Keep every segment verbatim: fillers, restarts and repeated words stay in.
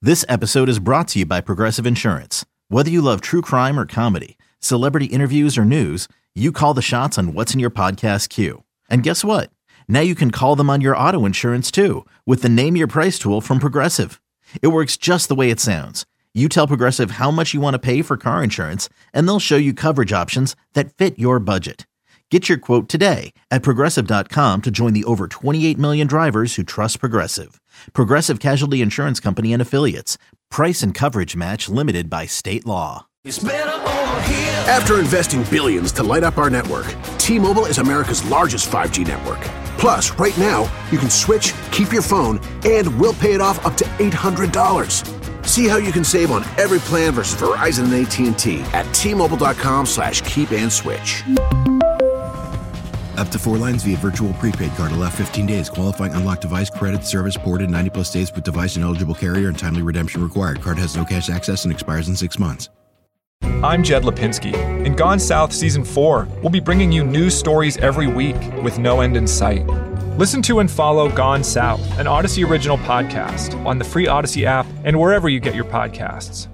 This episode is brought to you by Progressive Insurance. Whether you love true crime or comedy, celebrity interviews or news, you call the shots on what's in your podcast queue. And guess what? Now you can call them on your auto insurance too with the Name Your Price tool from Progressive. It works just the way it sounds. You tell Progressive how much you want to pay for car insurance, and they'll show you coverage options that fit your budget. Get your quote today at Progressive dot com to join the over twenty-eight million drivers who trust Progressive. Progressive Casualty Insurance Company and Affiliates. Price and coverage match limited by state law. After investing billions to light up our network, T-Mobile is America's largest five G network. Plus, right now, you can switch, keep your phone, and we'll pay it off up to eight hundred dollars. See how you can save on every plan versus Verizon and A T and T at T-Mobile.com slash keep and switch. Up to four lines via virtual prepaid card. Allow fifteen days. Qualifying unlocked device credit service ported ninety plus days with device and eligible carrier and timely redemption required. Card has no cash access and expires in six months. I'm Jed Lipinski. In Gone South Season four, we'll be bringing you news stories every week with no end in sight. Listen to and follow Gone South, an Odyssey original podcast, on the free Odyssey app and wherever you get your podcasts.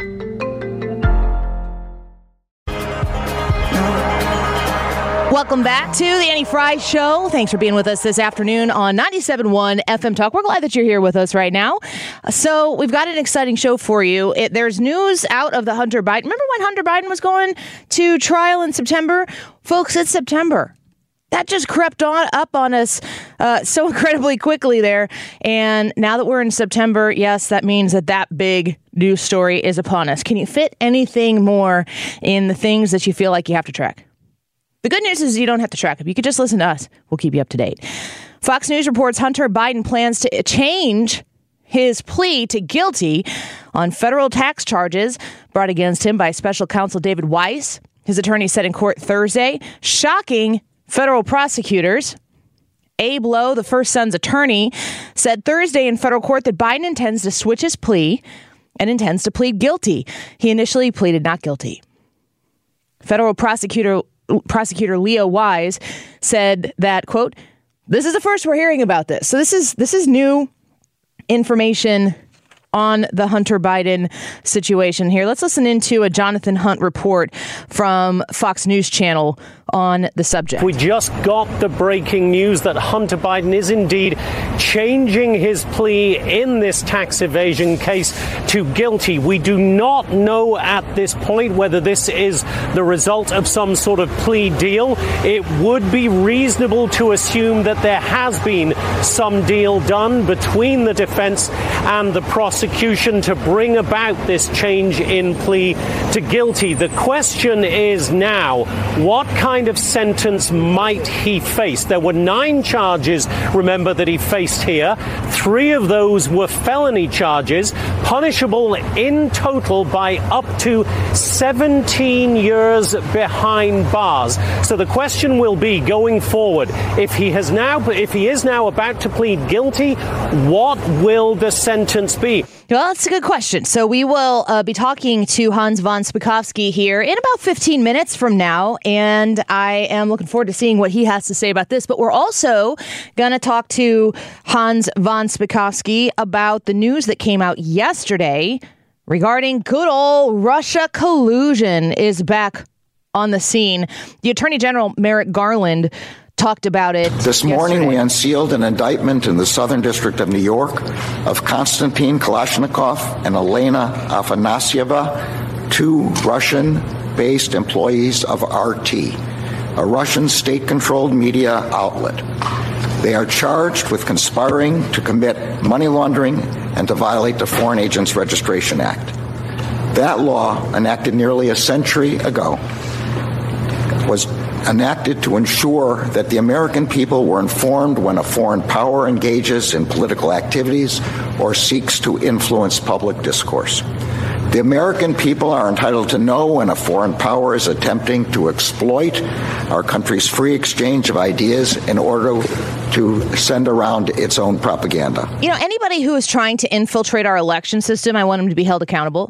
Welcome back to the Annie Fry Show. Thanks for being with us this afternoon on ninety-seven point one F M Talk. We're glad that you're here with us right now. So we've got an exciting show for you. It, there's news out of the Hunter Biden. Remember when Hunter Biden was going to trial in September? Folks, it's September. That just crept on up on us uh, so incredibly quickly there. And now that we're in September, yes, that means that that big news story is upon us. Can you fit anything more in the things that you feel like you have to track? The good news is you don't have to track them. You could just listen to us. We'll keep you up to date. Fox News reports Hunter Biden plans to change his plea to guilty on federal tax charges brought against him by special counsel David Weiss. His attorney said in court Thursday, shocking federal prosecutors. Abe Lowe, the first son's attorney, said Thursday in federal court that Biden intends to switch his plea and intends to plead guilty. He initially pleaded not guilty. Federal prosecutor Prosecutor Leo Wise said that, quote, this is the first we're hearing about this. So this is this is new information on the Hunter Biden situation here. Let's listen into a Jonathan Hunt report from Fox News Channel on the subject. We just got the breaking news that Hunter Biden is indeed changing his plea in this tax evasion case to guilty. We do not know at this point whether this is the result of some sort of plea deal. It would be reasonable to assume that there has been some deal done between the defense and the prosecution to bring about this change in plea to guilty. The question is now, what kind of sentence might he face? There were nine charges, remember, that he faced here. Three of those were felony charges, punishable in total by up to seventeen years behind bars. So the question will be, going forward, if he has now, if he is now about to plead guilty, what will the sentence be? Well, that's a good question. So we will uh, be talking to Hans von Spakovsky here in about fifteen minutes from now, and I am looking forward to seeing what he has to say about this. But we're also going to talk to Hans von Spakovsky about the news that came out yesterday regarding good old Russia collusion is back on the scene. The Attorney General, Merrick Garland, talked about it This morning, yesterday. We unsealed an indictment in the Southern District of New York of Konstantin Kalashnikov and Elena Afanasieva, two Russian-based employees of R T, a Russian state-controlled media outlet. They are charged with conspiring to commit money laundering and to violate the Foreign Agents Registration Act. That law, enacted nearly a century ago, was enacted to ensure that the American people were informed when a foreign power engages in political activities or seeks to influence public discourse. The American people are entitled to know when a foreign power is attempting to exploit our country's free exchange of ideas in order to send around its own propaganda. You know, anybody who is trying to infiltrate our election system, I want them to be held accountable.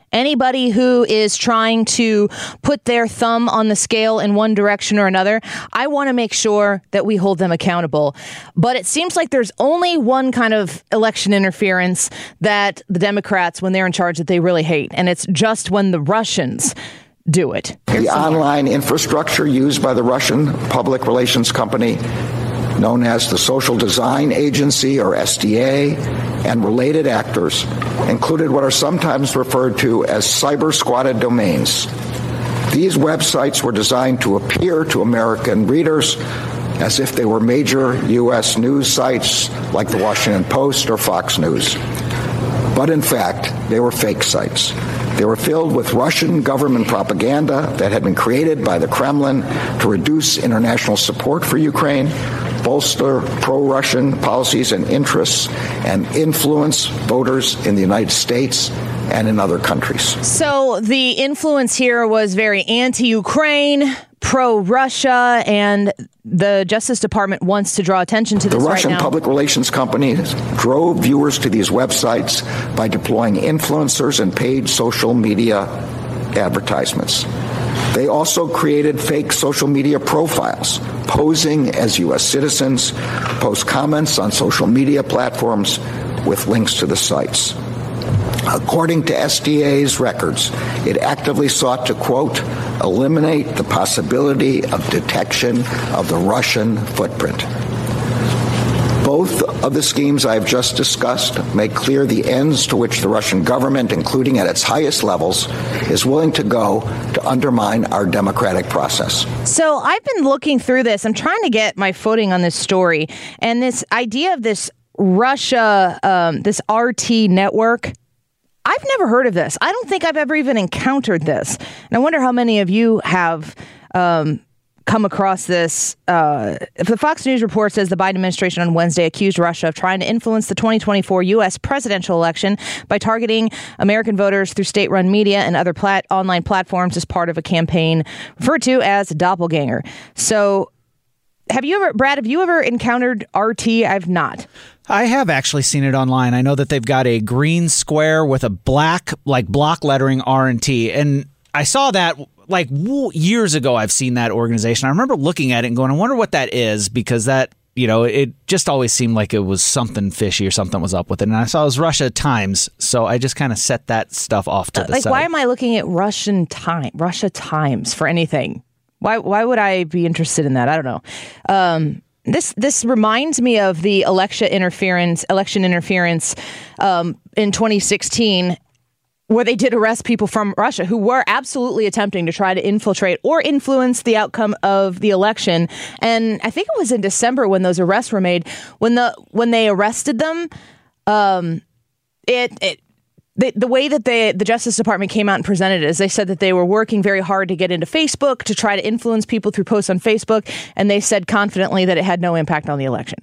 Anybody who is trying to put their thumb on the scale in one direction or another, I want to make sure that we hold them accountable. But it seems like there's only one kind of election interference that the Democrats, when they're in charge, that they really hate. And it's just when the Russians do it. Here's the online more. infrastructure used by the Russian public relations company known as the Social Design Agency, or S D A, and related actors included what are sometimes referred to as cyber-squatted domains. These websites were designed to appear to American readers as if they were major U S news sites like the Washington Post or Fox News. But in fact, they were fake sites. They were filled with Russian government propaganda that had been created by the Kremlin to reduce international support for Ukraine, bolster pro-Russian policies and interests, and influence voters in the United States and in other countries. So the influence here was very anti-Ukraine, pro-Russia, and the Justice Department wants to draw attention to this right now. The Russian public relations companies drove viewers to these websites by deploying influencers and paid social media advertisements. They also created fake social media profiles, posing as U S citizens, post comments on social media platforms with links to the sites. According to S D A's records, it actively sought to, quote, eliminate the possibility of detection of the Russian footprint. Both of the schemes I have just discussed make clear the ends to which the Russian government, including at its highest levels, is willing to go to undermine our democratic process. So I've been looking through this. I'm trying to get my footing on this story. And this idea of this Russia, um, this R T network, I've never heard of this. I don't think I've ever even encountered this. And I wonder how many of you have um, come across this. Uh, the Fox News report says the Biden administration on Wednesday accused Russia of trying to influence the twenty twenty-four U S presidential election by targeting American voters through state-run media and other plat- online platforms as part of a campaign referred to as Doppelganger. So have you ever, Brad, have you ever encountered R T? I've not. I have actually seen it online. I know that they've got a green square with a black, like block lettering R and T. And I saw that like years ago. I've seen that organization. I remember looking at it and going, I wonder what that is, because that, you know, it just always seemed like it was something fishy or something was up with it. And I saw it was Russia Times. So I just kind of set that stuff off to the like, side. Why am I looking at Russian time, Russia Times for anything? Why, why would I be interested in that? I don't know. Um, This this reminds me of the election interference, election interference um, in twenty sixteen, where they did arrest people from Russia who were absolutely attempting to try to infiltrate or influence the outcome of the election. And I think it was in December when those arrests were made. When the when they arrested them, um, it it. The, the way that they, the Justice Department came out and presented it is they said that they were working very hard to get into Facebook to try to influence people through posts on Facebook. And they said confidently that it had no impact on the election.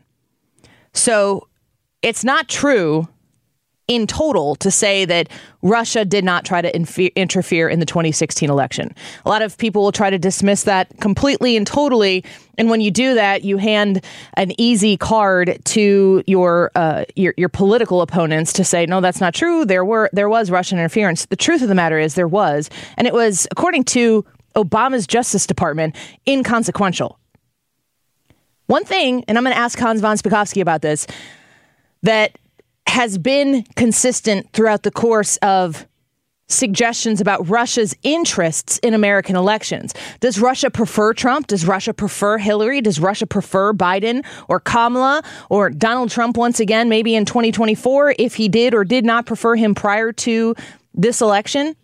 So it's not true in total to say that Russia did not try to inf- interfere in the twenty sixteen election. A lot of people will try to dismiss that completely and totally. And when you do that, you hand an easy card to your uh, your, your political opponents to say, no, that's not true. There were there was Russian interference. The truth of the matter is there was. And it was, according to Obama's Justice Department, inconsequential. One thing, and I'm going to ask Hans von Spakovsky about this, that has been consistent throughout the course of suggestions about Russia's interests in American elections. Does Russia prefer Trump? Does Russia prefer Hillary? Does Russia prefer Biden or Kamala or Donald Trump once again, maybe in twenty twenty-four, if he did or did not prefer him prior to this election?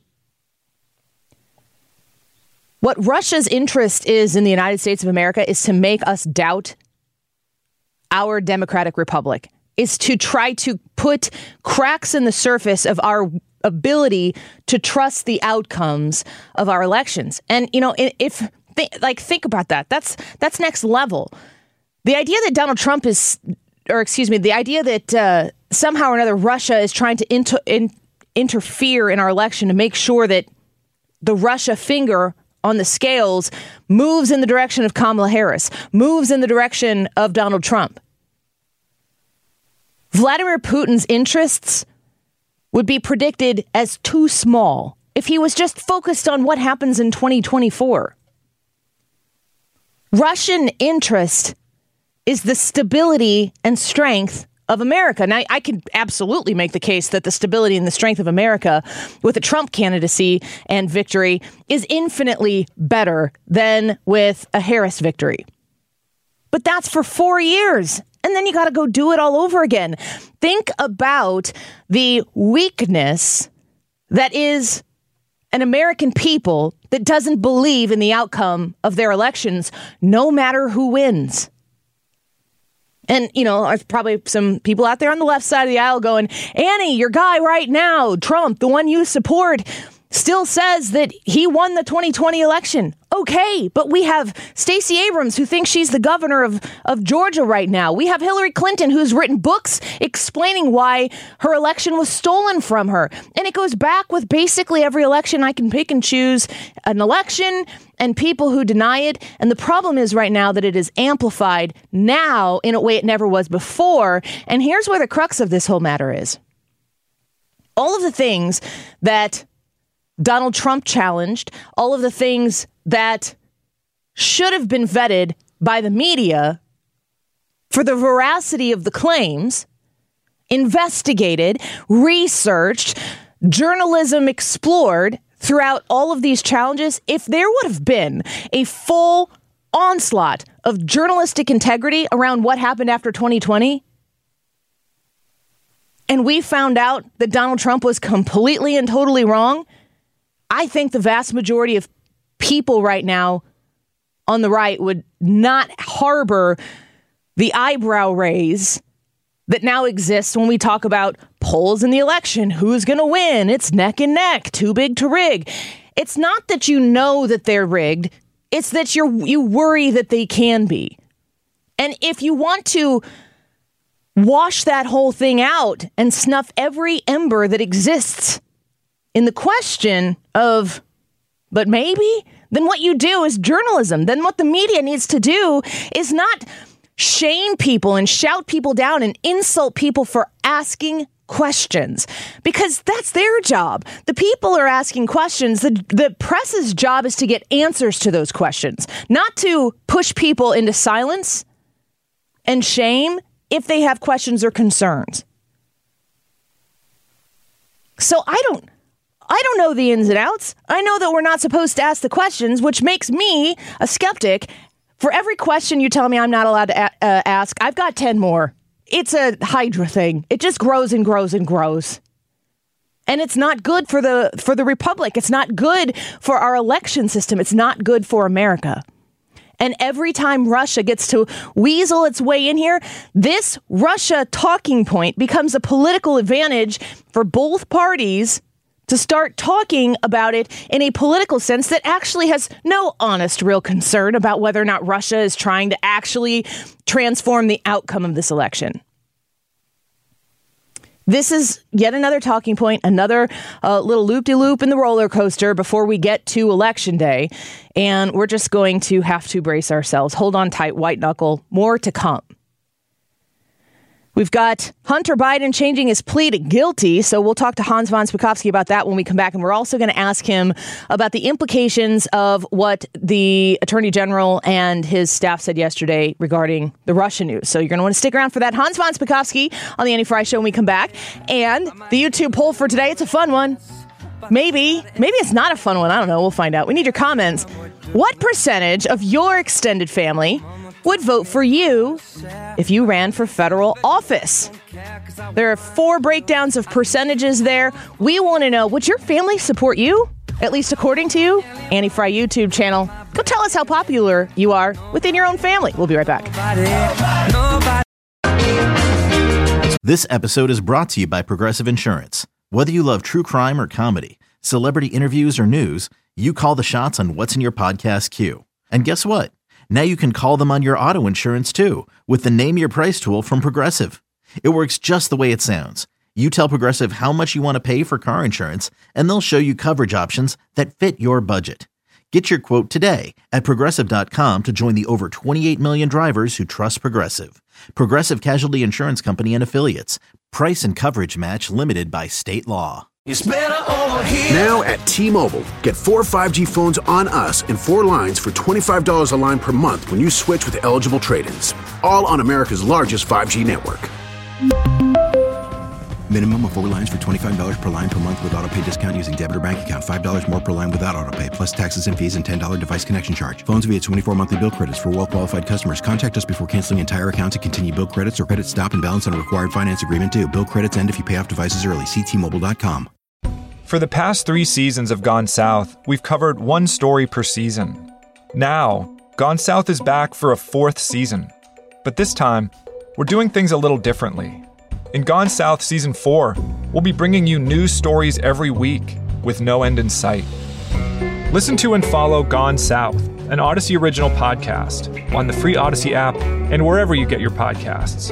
What Russia's interest is in the United States of America is to make us doubt our democratic republic, is to try to put cracks in the surface of our ability to trust the outcomes of our elections. And, you know, if th- like, think about that. That's that's next level. The idea that Donald Trump is, or excuse me, the idea that uh, somehow or another Russia is trying to inter- in- interfere in our election to make sure that the Russia finger on the scales moves in the direction of Kamala Harris, moves in the direction of Donald Trump. Vladimir Putin's interests would be predicted as too small if he was just focused on what happens in twenty twenty-four. Russian interest is the stability and strength of America. Now, I can absolutely make the case that the stability and the strength of America with a Trump candidacy and victory is infinitely better than with a Harris victory. But that's for four years. And then you got to go do it all over again. Think about the weakness that is an American people that doesn't believe in the outcome of their elections, no matter who wins. And, you know, there's probably some people out there on the left side of the aisle going, Annie, your guy right now, Trump, the one you support, still says that he won the twenty twenty election. Okay, but we have Stacey Abrams, who thinks she's the governor of, of Georgia right now. We have Hillary Clinton, who's written books explaining why her election was stolen from her. And it goes back with basically every election. I can pick and choose an election and people who deny it. And the problem is right now that it is amplified now in a way it never was before. And here's where the crux of this whole matter is. All of the things that Donald Trump challenged, all of the things that should have been vetted by the media for the veracity of the claims, investigated, researched, journalism explored throughout all of these challenges, if there would have been a full onslaught of journalistic integrity around what happened after twenty twenty, and we found out that Donald Trump was completely and totally wrong, I think the vast majority of people right now on the right would not harbor the eyebrow raise that now exists when we talk about polls in the election. Who's going to win? It's neck and neck, too big to rig. It's not that you know that they're rigged. It's that you're, you worry that they can be. And if you want to wash that whole thing out and snuff every ember that exists in the question of, but maybe, then what you do is journalism. Then what the media needs to do is not shame people and shout people down and insult people for asking questions, because that's their job. The people are asking questions. The, the press's job is to get answers to those questions, not to push people into silence and shame if they have questions or concerns. So I don't I don't know the ins and outs. I know that we're not supposed to ask the questions, which makes me a skeptic. For every question you tell me I'm not allowed to a- uh, ask, I've got ten more. It's a Hydra thing. It just grows and grows and grows. And it's not good for the for the Republic. It's not good for our election system. It's not good for America. And every time Russia gets to weasel its way in here, this Russia talking point becomes a political advantage for both parties to start talking about it in a political sense that actually has no honest, real concern about whether or not Russia is trying to actually transform the outcome of this election. This is yet another talking point, another uh, little loop-de-loop in the roller coaster before we get to Election Day. And we're just going to have to brace ourselves. Hold on tight, white knuckle. More to come. We've got Hunter Biden changing his plea to guilty, so we'll talk to Hans von Spakovsky about that when we come back, and we're also going to ask him about the implications of what the Attorney General and his staff said yesterday regarding the Russia news. So you're going to want to stick around for that. Hans von Spakovsky on the Annie Frey Show when we come back, and the YouTube poll for today. It's a fun one. Maybe. Maybe it's not a fun one. I don't know. We'll find out. We need your comments. What percentage of your extended family would vote for you if you ran for federal office? There are four breakdowns of percentages there. We want to know, would your family support you? At least according to you? Annie Frey YouTube channel. Go tell us how popular you are within your own family. We'll be right back. This episode is brought to you by Progressive Insurance. Whether you love true crime or comedy, celebrity interviews or news, you call the shots on what's in your podcast queue. And guess what? Now you can call them on your auto insurance too with the Name Your Price tool from Progressive. It works just the way it sounds. You tell Progressive how much you want to pay for car insurance, and they'll show you coverage options that fit your budget. Get your quote today at Progressive dot com to join the over twenty-eight million drivers who trust Progressive. Progressive Casualty Insurance Company and Affiliates. Price and coverage match limited by state law. It's better over here. Now at T-Mobile, get four five G phones on us and four lines for twenty-five dollars a line per month when you switch with eligible trade-ins. All on America's largest five G network. Minimum of four lines for twenty-five dollars per line per month with autopay discount using debit or bank account. five dollars more per line without autopay, plus taxes and fees and ten dollars device connection charge. Phones via twenty-four monthly bill credits for well-qualified customers. Contact us before canceling entire account to continue bill credits or credit stop and balance on a required finance agreement due. Bill credits end if you pay off devices early. See T Mobile dot com. For the past three seasons of Gone South, we've covered one story per season. Now, Gone South is back for a fourth season. But this time, we're doing things a little differently. In Gone South Season four, we'll be bringing you news stories every week with no end in sight. Listen to and follow Gone South, an Odyssey original podcast, on the free Odyssey app and wherever you get your podcasts.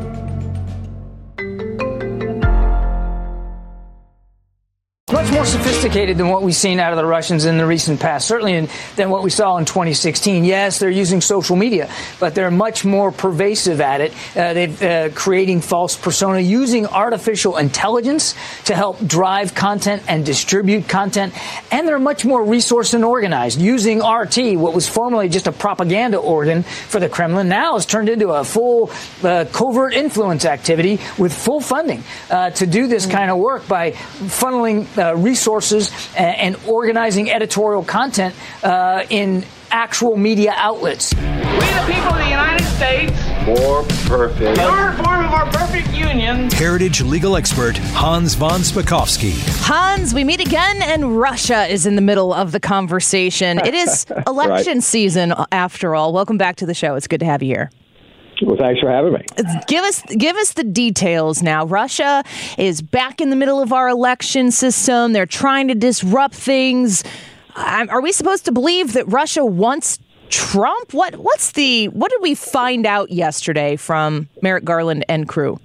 Much more sophisticated than what we've seen out of the Russians in the recent past, certainly in, than what we saw in twenty sixteen. Yes, they're using social media, but they're much more pervasive at it. Uh, they're uh, creating false persona, using artificial intelligence to help drive content and distribute content. And they're much more resourced and organized, using R T, what was formerly just a propaganda organ for the Kremlin, now has turned into a full uh, covert influence activity with full funding uh, to do this kind of work by funneling Uh, resources and, and organizing editorial content uh, in actual media outlets. We the people of the United States, more perfect, in order to form of our perfect union. Heritage legal expert Hans von Spakovsky. Hans, we meet again, and Russia is in the middle of the conversation. It is election right. season, after all. Welcome back to the show. It's good to have you here. Well, thanks for having me. Give us give us the details now. Russia is back in the middle of our election system. They're trying to disrupt things. Um, are we supposed to believe that Russia wants Trump? What what's the what did we find out yesterday from Merrick Garland and crew?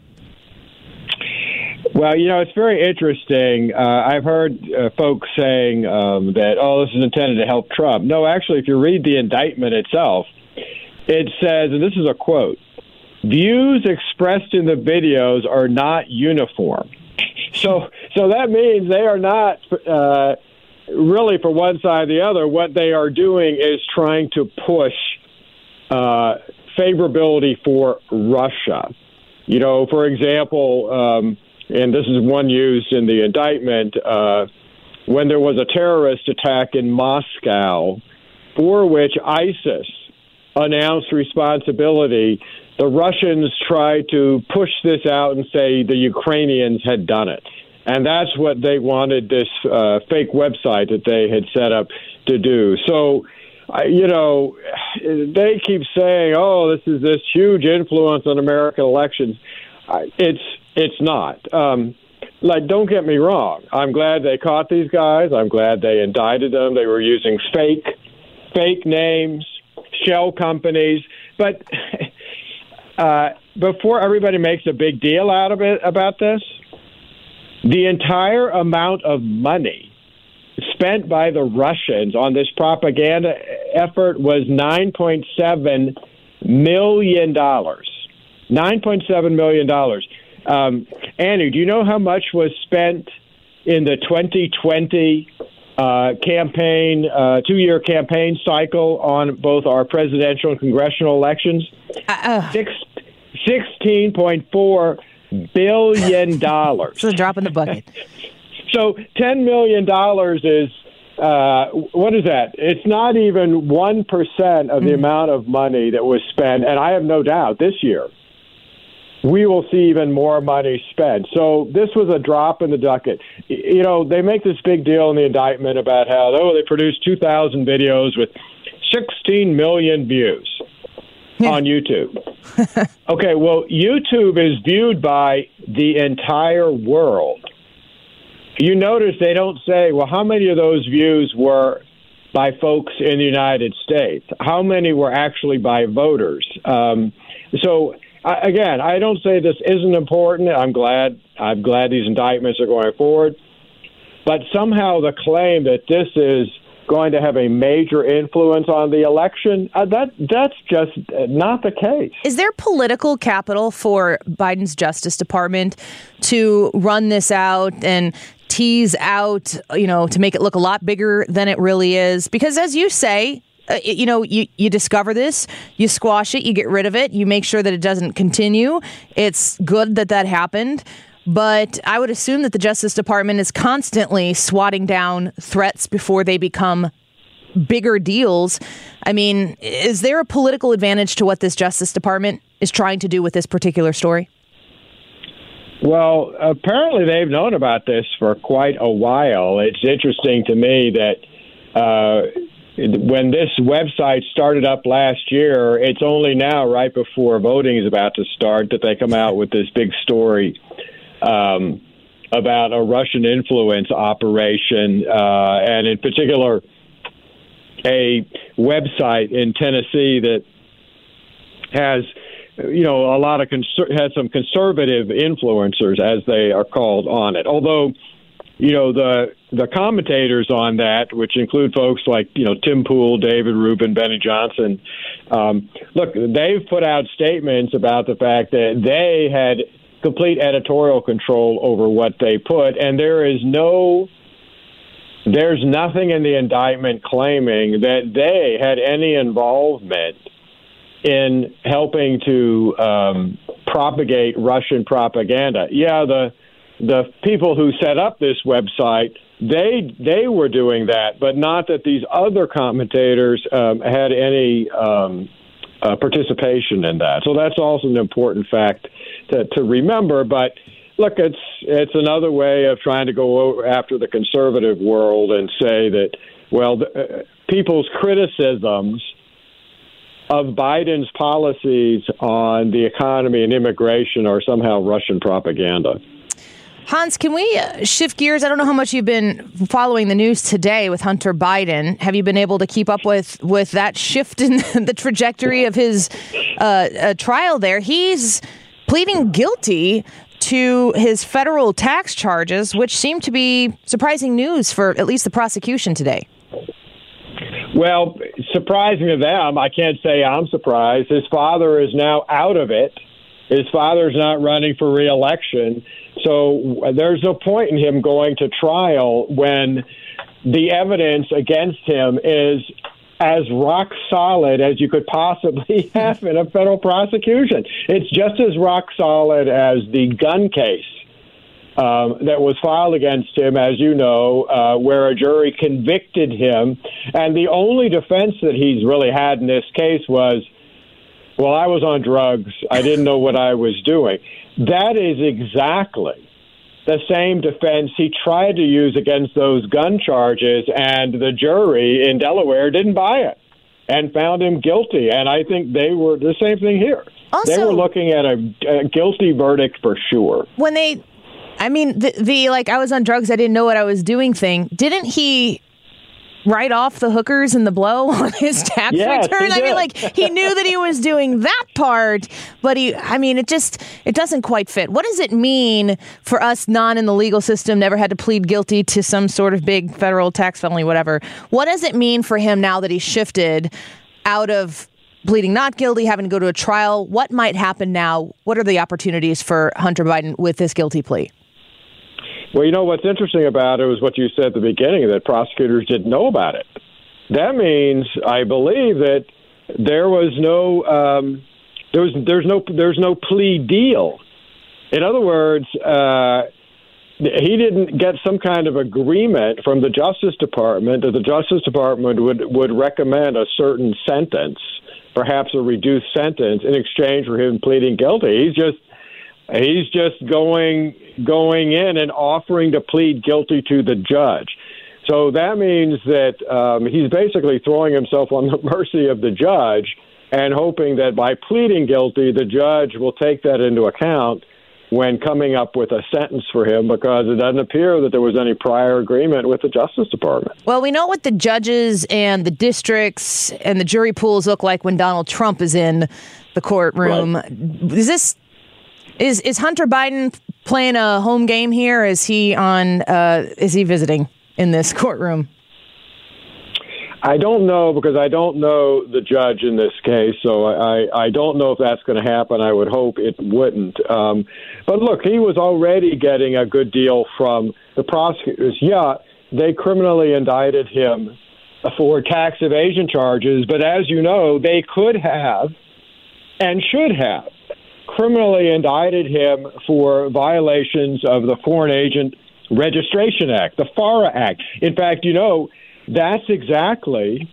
Well, you know, it's very interesting. Uh, I've heard uh, folks saying um, that, oh, this is intended to help Trump. No, actually, if you read the indictment itself, it says, and this is a quote, "Views expressed in the videos are not uniform." So so that means they are not uh, really for one side or the other. What they are doing is trying to push uh, favorability for Russia. You know, for example, um, and this is one used in the indictment, uh, when there was a terrorist attack in Moscow for which ISIS announced responsibility, the Russians tried to push this out and say the Ukrainians had done it. And that's what they wanted this uh, fake website that they had set up to do. So, uh, you know, they keep saying, oh, this is this huge influence on American elections. Uh, it's it's not. Um, like, don't get me wrong. I'm glad they caught these guys. I'm glad they indicted them. They were using fake, fake names, shell companies. But uh, before everybody makes a big deal out of it about this, the entire amount of money spent by the Russians on this propaganda effort was nine point seven million dollars. nine point seven million dollars. Um, Anu, do you know how much was spent in the twenty twenty uh, campaign, uh, two-year campaign cycle on both our presidential and congressional elections? Uh, Six, sixteen point four billion dollars. It's a drop in the bucket. So ten million dollars is, uh, what is that? It's not even one percent of the mm. amount of money that was spent. And I have no doubt this year we will see even more money spent. So this was a drop in the bucket. You know, they make this big deal in the indictment about how, oh, they produced two thousand videos with sixteen million views yeah. on YouTube. Okay, well, YouTube is viewed by the entire world. You notice they don't say, well, how many of those views were by folks in the United States? How many were actually by voters? Um, so, I, again, I don't say this isn't important. I'm glad. I'm glad these indictments are going forward. But somehow the claim that this is going to have a major influence on the election. Uh, that that's just not the case. Is there political capital for Biden's Justice Department to run this out and tease out, you know, to make it look a lot bigger than it really is? Because as you say, uh, you know, you, you discover this, you squash it, you get rid of it, you make sure that it doesn't continue. It's good that that happened. But I would assume that the Justice Department is constantly swatting down threats before they become bigger deals. I mean, is there a political advantage to what this Justice Department is trying to do with this particular story? Well, apparently they've known about this for quite a while. It's interesting to me that uh, when this website started up last year, it's only now, right before voting is about to start, that they come out with this big story Um, about a Russian influence operation, uh, and in particular, a website in Tennessee that has, you know, a lot of conser- has some conservative influencers, as they are called, on it. Although, you know, the the commentators on that, which include folks like, you know, Tim Pool, David Rubin, Benny Johnson, um, look, they've put out statements about the fact that they had complete editorial control over what they put, and there is no, there's nothing in the indictment claiming that they had any involvement in helping to um, propagate Russian propaganda. Yeah, the the people who set up this website, they they were doing that, but not that these other commentators um, had any um, uh, participation in that. So that's also an important fact to, to remember. But look, it's it's another way of trying to go after the conservative world and say that, well, the, uh, people's criticisms of Biden's policies on the economy and immigration are somehow Russian propaganda. Hans, can we shift gears? I don't know how much you've been following the news today with Hunter Biden. Have you been able to keep up with, with that shift in the trajectory of his uh, uh, trial there? He's pleading guilty to his federal tax charges, which seem to be surprising news for at least the prosecution today. Well, surprising to them, I can't say I'm surprised. His father is now out of it. His father's not running for re-election. So there's no point in him going to trial when the evidence against him is as rock solid as you could possibly have in a federal prosecution. It's just as rock solid as the gun case um, that was filed against him, as you know, uh, where a jury convicted him. And the only defense that he's really had in this case was, well, I was on drugs. I didn't know what I was doing. That is exactly the same defense he tried to use against those gun charges, and the jury in Delaware didn't buy it and found him guilty. And I think they were the same thing here. Also, they were looking at a, a guilty verdict for sure. When they, I mean, the, the like, I was on drugs, I didn't know what I was doing thing, didn't he write off the hookers and the blow on his tax yes, return? I mean, like, he knew that he was doing that part, but he, I mean, it just, it doesn't quite fit. What does it mean for us non in the legal system, never had to plead guilty to some sort of big federal tax felony, whatever? What does it mean for him now that he's shifted out of pleading not guilty, having to go to a trial? What might happen now? What are the opportunities for Hunter Biden with this guilty plea? Well, you know, what's interesting about it was what you said at the beginning, that prosecutors didn't know about it. That means, I believe, that there was no, um, there was, there's no, there's no plea deal. In other words, uh, he didn't get some kind of agreement from the Justice Department that the Justice Department would, would recommend a certain sentence, perhaps a reduced sentence, in exchange for him pleading guilty. He's just, he's just going going in and offering to plead guilty to the judge. So that means that um, he's basically throwing himself on the mercy of the judge and hoping that by pleading guilty, the judge will take that into account when coming up with a sentence for him, because it doesn't appear that there was any prior agreement with the Justice Department. Well, we know what the judges and the districts and the jury pools look like when Donald Trump is in the courtroom. Right. Is this Is is Hunter Biden playing a home game here? Is he on? Uh, is he visiting in this courtroom? I don't know because I don't know the judge in this case, so I, I don't know if that's going to happen. I would hope it wouldn't. Um, but look, he was already getting a good deal from the prosecutors. Yeah, they criminally indicted him for tax evasion charges, but as you know, they could have and should have criminally indicted him for violations of the Foreign Agent Registration Act, the FARA Act. In fact, you know, that's exactly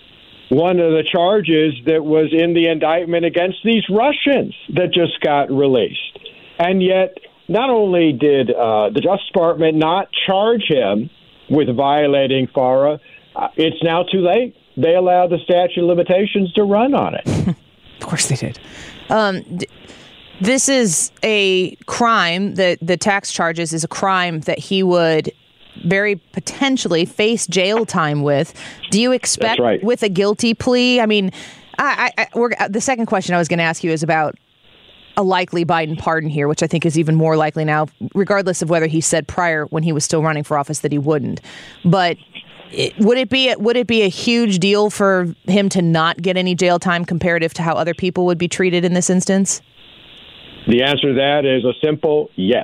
one of the charges that was in the indictment against these Russians that just got released. And yet, not only did uh, the Justice Department not charge him with violating FARA, uh, it's now too late. They allowed the statute of limitations to run on it. Of course they did. Um, d- this is a crime, that the tax charges is a crime that he would very potentially face jail time with. Do you expect right. with a guilty plea? I mean, I, I, we're, the second question I was going to ask you is about a likely Biden pardon here, which I think is even more likely now, regardless of whether he said prior when he was still running for office that he wouldn't. But it, would it be would it be a huge deal for him to not get any jail time comparative to how other people would be treated in this instance? The answer to that is a simple yes.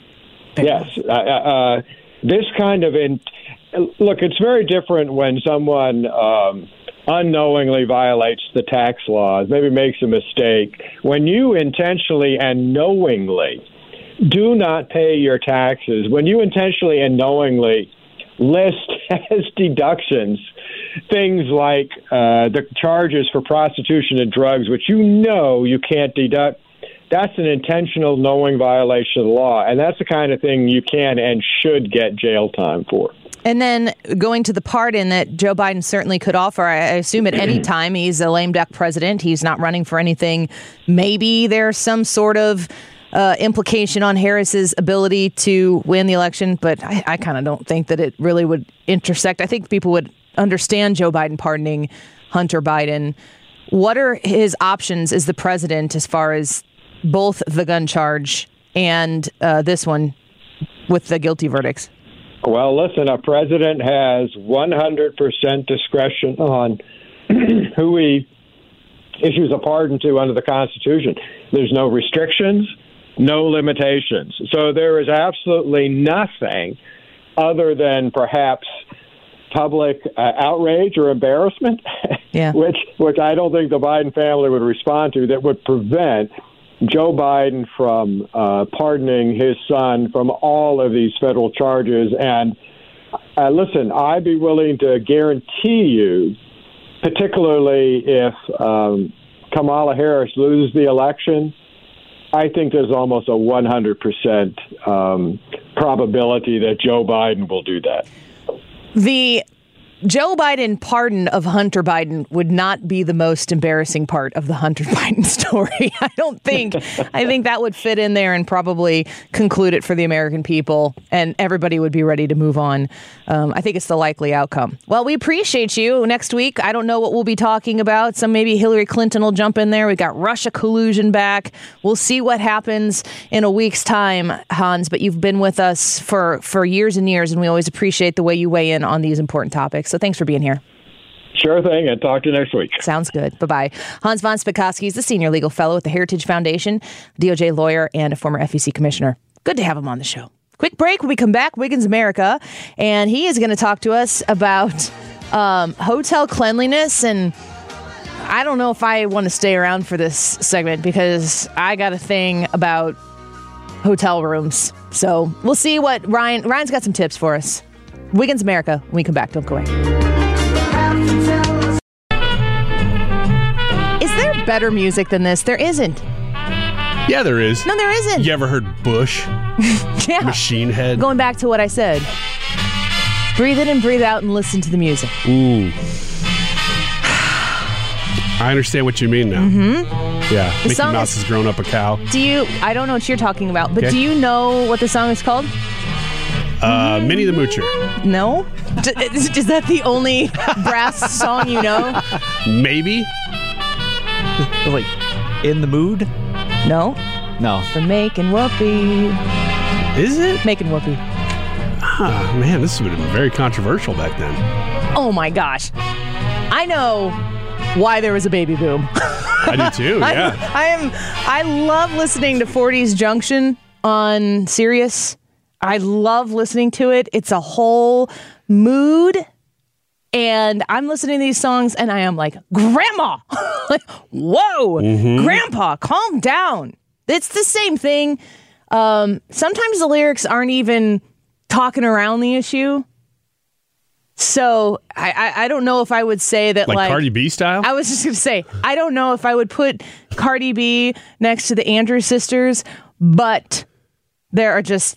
Yes. Uh, uh, this kind of in look, it's very different when someone um, unknowingly violates the tax laws, maybe makes a mistake. When you intentionally and knowingly do not pay your taxes, when you intentionally and knowingly list as deductions things like uh, the charges for prostitution and drugs, which you know you can't deduct, that's an intentional, knowing violation of the law, and that's the kind of thing you can and should get jail time for. And then going to the pardon that Joe Biden certainly could offer, I assume at any time he's a lame duck president. He's not running for anything. Maybe there's some sort of uh, implication on Harris's ability to win the election, but I, I kind of don't think that it really would intersect. I think people would understand Joe Biden pardoning Hunter Biden. What are his options as the president as far as both the gun charge and uh, this one with the guilty verdicts? Well, listen, a president has one hundred percent discretion on who he issues a pardon to under the Constitution. There's no restrictions, no limitations. So there is absolutely nothing other than perhaps public uh, outrage or embarrassment, yeah. which which I don't think the Biden family would respond to, that would prevent Joe Biden from uh, pardoning his son from all of these federal charges. And uh, listen, I'd be willing to guarantee you, particularly if um, Kamala Harris loses the election, I think there's almost a one hundred percent um, probability that Joe Biden will do that. The Joe Biden pardon of Hunter Biden would not be the most embarrassing part of the Hunter Biden story. I don't think. I think that would fit in there and probably conclude it for the American people, and everybody would be ready to move on. Um, I think it's the likely outcome. Well, we appreciate you. Next week, I don't know what we'll be talking about. Some maybe Hillary Clinton will jump in there. We got Russia collusion back. We'll see what happens in a week's time, Hans. But you've been with us for for years and years, and we always appreciate the way you weigh in on these important topics. So thanks for being here. Sure thing, and talk to you next week. Sounds good. Bye-bye. Hans von Spakovsky is the Senior Legal Fellow at the Heritage Foundation, D O J lawyer, and a former F E C commissioner. Good to have him on the show. Quick break. When we come back, Wiggins America, and he is going to talk to us about um, hotel cleanliness. And I don't know if I want to stay around for this segment because I got a thing about hotel rooms. So we'll see what Ryan, Ryan's got some tips for us. Wiggins America, when we come back. Don't go away. Is there better music than this? There isn't. Yeah, there is. No, there isn't. You ever heard Bush? Yeah. Machine Head? Going back to what I said. Breathe in and breathe out and listen to the music. Ooh. I understand what you mean now. Mm-hmm. Yeah. The Mickey Mouse is, has grown up a cow. Do you, I don't know what you're talking about, but okay. do you know what the song is called? Uh, Minnie the Moocher. No? Is, is that the only brass song you know? Maybe. Like, in the mood? No. No. For Making Whoopee. Is it? Making Whoopee. Ah, man, this would have been very controversial back then. Oh my gosh. I know why there was a baby boom. I do too, yeah. I, I am. I love listening to forties Junction on Sirius. I love listening to it. It's a whole mood. And I'm listening to these songs and I am like, Grandma, like, whoa, mm-hmm. Grandpa, calm down. It's the same thing. Um, sometimes the lyrics aren't even talking around the issue. So I, I, I don't know if I would say that like, like Cardi B style. I was just going to say, I don't know if I would put Cardi B next to the Andrews Sisters, but there are just,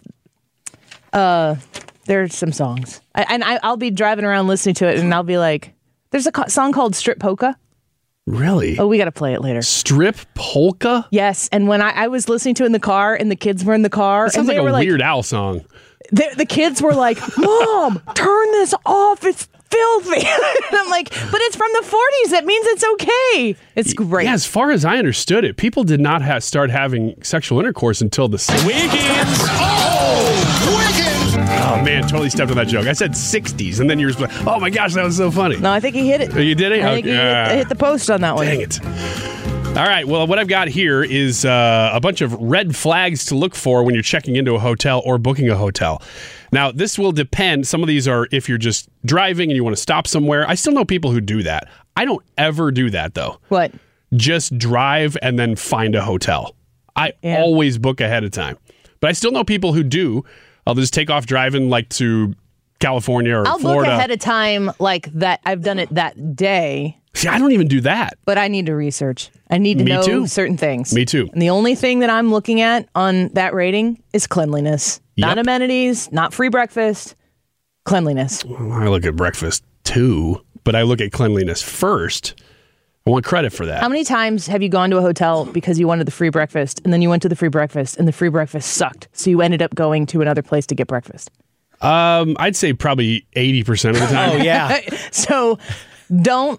uh, there's some songs. I, and I, I'll be driving around listening to it, and I'll be like, there's a co- song called Strip Polka. Really? Oh, we got to play it later. Strip Polka? Yes. And when I, I was listening to it in the car, and the kids were in the car. That sounds and they like a were like, Weird Al song. The, the kids were like, Mom, turn this off. It's filthy. And I'm like, but it's from the forties. That means it's okay. It's great. Yeah, as far as I understood it, people did not ha- start having sexual intercourse until the Wiggins. Oh, Wiggins. Oh, man, totally stepped on that joke. I said sixties, and then you were like, oh, my gosh, that was so funny. No, I think he hit it. Oh, you did it? I think Okay. he hit, hit the post on that one. Dang it. All right, well, what I've got here is uh, a bunch of red flags to look for when you're checking into a hotel or booking a hotel. Now, this will depend. Some of these are if you're just driving and you want to stop somewhere. I still know people who do that. I don't ever do that, though. What? Just drive and then find a hotel. I Yeah. always book ahead of time. But I still know people who do. I'll just take off driving like to California or I'll Florida. book ahead of time like that. I've done it that day. See, I don't even do that. But I need to research. I need to Me know too. certain things. Me too. And the only thing that I'm looking at on that rating is cleanliness. Not Yep. amenities, not free breakfast, cleanliness. Well, I look at breakfast too, but I look at cleanliness first. I want credit for that. How many times have you gone to a hotel because you wanted the free breakfast, and then you went to the free breakfast, and the free breakfast sucked, so you ended up going to another place to get breakfast? Um, I'd say probably eighty percent of the time. Oh, yeah. So don't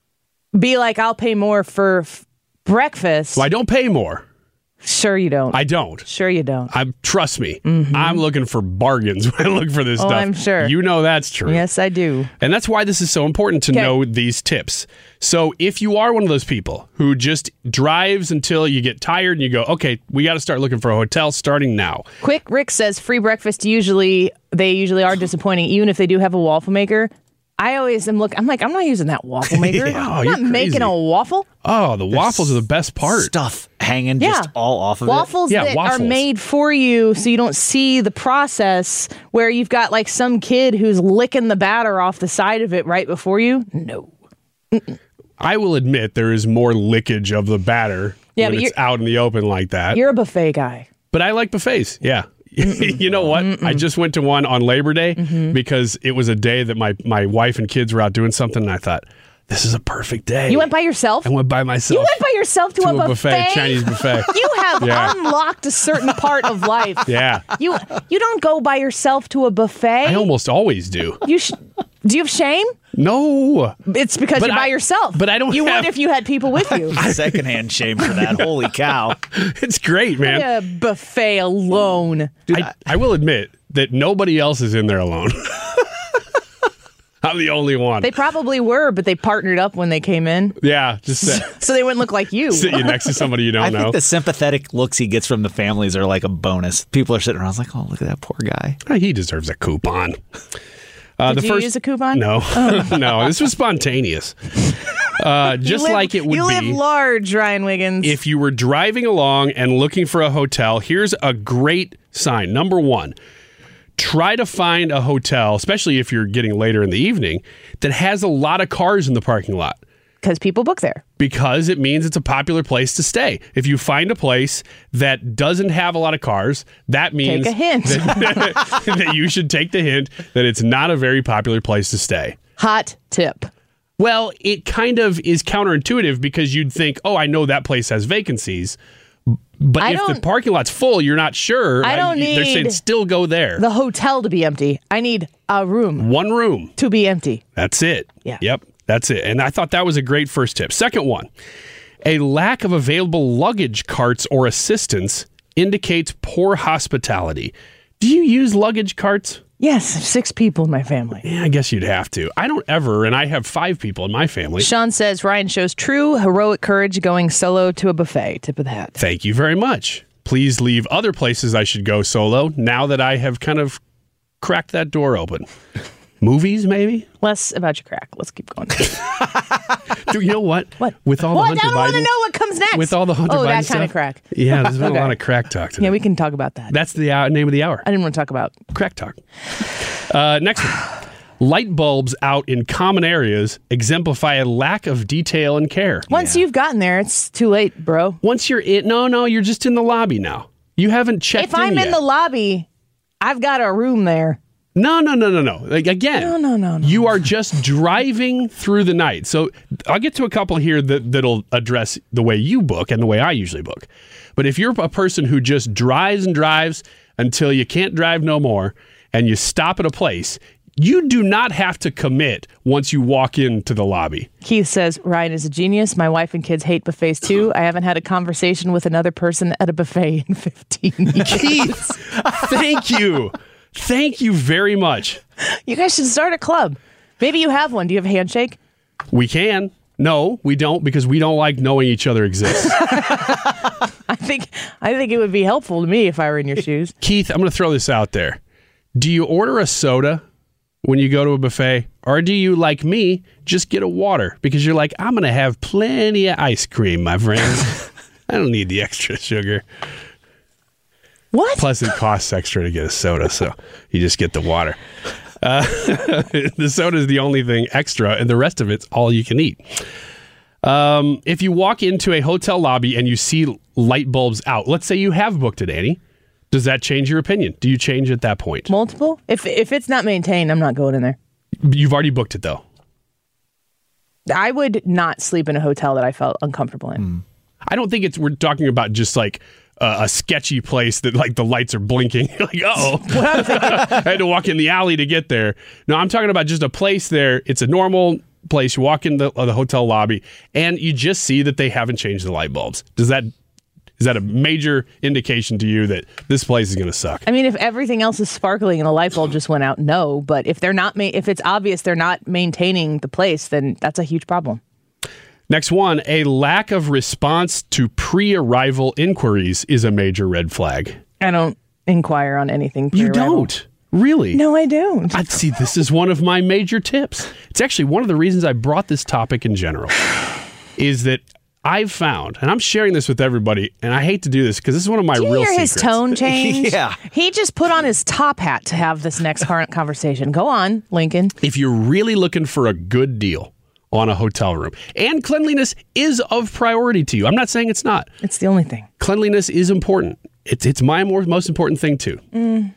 be like, I'll pay more for f- breakfast. Well, I don't pay more. Sure you don't. I don't. Sure you don't. I trust me. I'm looking for bargains when I look for this Oh, stuff. I'm sure. You know that's true. Yes, I do. And that's why this is so important to Okay. know these tips. So if you are one of those people who just drives until you get tired and you go, okay, we got to start looking for a hotel starting now. Quick Rick says free breakfast usually, they usually are disappointing, even if they do have a waffle maker. I always am look. I'm like, I'm not using that waffle maker. Yeah, oh, I'm you're not making crazy. a waffle. Oh, the waffles are the best part. Stuff hanging Yeah. just all off of Waffles it. Yeah, that waffles. are made for you so you don't see the process where you've got like some kid who's licking the batter off the side of it right before you. No. I will admit there is more lickage of the batter Yeah, when but it's you're- out in the open like that. You're a buffet guy. But I like buffets. Yeah. You know what? Mm-mm. I just went to one on Labor Day Mhm. because it was a day that my, my wife and kids were out doing something, and I thought, this is a perfect day. You went by yourself? I went by myself. You went by yourself to, to a, a buffet, buffet? Chinese buffet. You have Yeah. unlocked a certain part of life. Yeah. You you don't go by yourself to a buffet. I almost always do. You sh- do you have shame? No. It's because But you're by I- yourself. but I don't You have- would if you had people with you. Secondhand shame for that. Holy cow. It's great, man. A buffet alone. I, I will admit that nobody else is in there alone. I'm the only one. They probably were, but they partnered up when they came in, yeah, just sit, so they wouldn't look like you. sit you next to somebody you don't I know. think the sympathetic looks he gets from the families are like a bonus. People are sitting around like, oh, look at that poor guy. Oh, he deserves a coupon. Uh, Did the you first, use a coupon? No, no. This was spontaneous. Uh, just You live- like it would You live be large, Ryan Wiggins. if you were driving along and looking for a hotel. Here's a great sign. Number one, try to find a hotel, especially if you're getting later in the evening, that has a lot of cars in the parking lot. Because people book there. Because it means it's a popular place to stay. If you find a place that doesn't have a lot of cars, that means Take a hint. That, that you should take the hint that it's not a very popular place to stay. Hot tip. Well, it kind of is counterintuitive because you'd think, oh, I know that place has vacancies. But I if the don't- parking lot's full, you're not sure. I don't They're saying need still go there. The hotel to be empty. I need a room One room. to be empty. That's it. Yeah. Yep. That's it. And I thought that was a great first tip. Second one, a lack of available luggage carts or assistance indicates poor hospitality. Do you use luggage carts? Yes, six people in my family. Yeah, I guess you'd have to. I don't ever, and I have five people in my family. Sean says Ryan shows true heroic courage going solo to a buffet. Tip of the hat. Thank you very much. Please leave other places I should go solo now that I have kind of cracked that door open. Movies, maybe? Less about your crack. Let's keep going. Dude, you know what? What? With all what? the Hunter I don't want to Biden, know what comes next. With all the Hunter oh, Biden that stuff. kind of crack. Yeah, there's been Okay. a lot of crack talk today. Yeah, we can talk about that. That's the uh, name of the hour. I didn't want to talk about Crack talk. Uh, next one. Light bulbs out in common areas exemplify a lack of detail and care. Once you've gotten there, it's too late, bro. Once you're in, no, no, you're just in the lobby now. You haven't checked If I'm in in yet. the lobby, I've got a room there. No, no, no, no, no. Like, again, No, no, no, no. you are just driving through the night. So I'll get to a couple here that, that'll address the way you book and the way I usually book. But if you're a person who just drives and drives until you can't drive no more and you stop at a place, you do not have to commit once you walk into the lobby. Keith says, Ryan is a genius. My wife and kids hate buffets too. I haven't had a conversation with another person at a buffet in fifteen years. Keith, thank you. Thank you very much. You guys should start a club. Maybe you have one. Do you have a handshake? We can. No, we don't, because we don't like knowing each other exists. I think I think it would be helpful to me if I were in your shoes. Keith, I'm going to throw this out there. Do you order a soda when you go to a buffet, or do you, like me, just get a water? Because you're like, I'm going to have plenty of ice cream, my friend. I don't need the extra sugar. What? Plus, it costs extra to get a soda, so you just get the water. Uh, the soda is the only thing extra, and the rest of it's all you can eat. Um, if you walk into a hotel lobby and you see light bulbs out, let's say you have booked it, Annie, does that change your opinion? Do you change at that point? Multiple? If if it's not maintained, I'm not going in there. You've already booked it, though. I would not sleep in a hotel that I felt uncomfortable in. Mm. I don't think it's, we're talking about just like uh, a sketchy place that like the lights are blinking. Like, uh-oh, I had to walk in the alley to get there. No, I'm talking about just a place there. It's a normal place. You walk in the, uh, the hotel lobby and you just see that they haven't changed the light bulbs. Does that, is that a major indication to you that this place is going to suck? I mean, if everything else is sparkling and the light bulb just went out, no. But if they're not, ma- if it's obvious they're not maintaining the place, then that's a huge problem. Next one, a lack of response to pre-arrival inquiries is a major red flag. I don't inquire on anything. You pre-arrival. don't? Really? No, I don't. I see. This is one of my major tips. It's actually one of the reasons I brought this topic in general, is that I've found, and I'm sharing this with everybody, and I hate to do this because this is one of my Do you real hear secrets. his tone change? Yeah. He just put on his top hat to have this next current conversation. Go on, Lincoln. If you're really looking for a good deal on a hotel room, and cleanliness is of priority to you, I'm not saying it's not. It's the only thing. Cleanliness is important. It's it's my more, most important thing too. Mm.